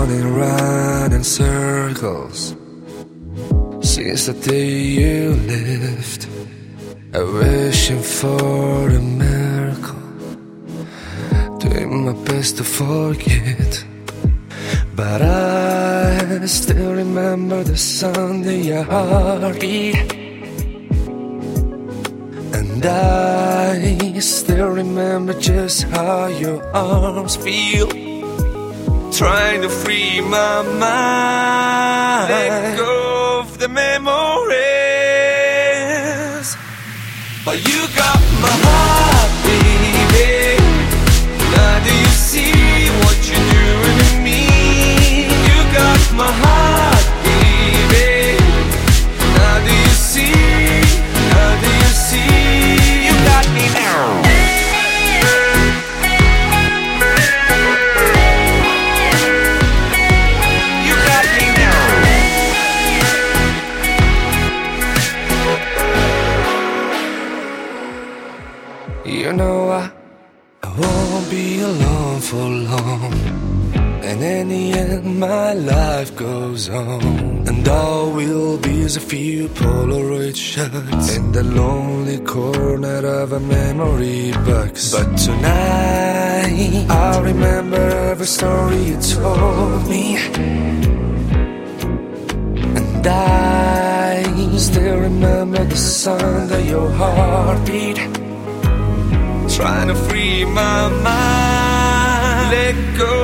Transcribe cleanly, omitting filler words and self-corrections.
running round in circles since the day you left, wishing for a miracle, doing my best to forget. But I still remember the sound of your heartbeat, and I still remember just how your arms feel, trying to free my mind, let go of the memories. But you got my heart, baby. Now do you see what you're doing to me? You got my heart, baby. Now do you see? Now do you see? You got me now. You got me now. You know I won't be alone for long, and in the end my life goes on, and all will be is a few Polaroid shots in the lonely corner of a memory box. But tonight I'll remember every story you told me, and I still remember the sound of your heartbeat, trying to free my mind, let go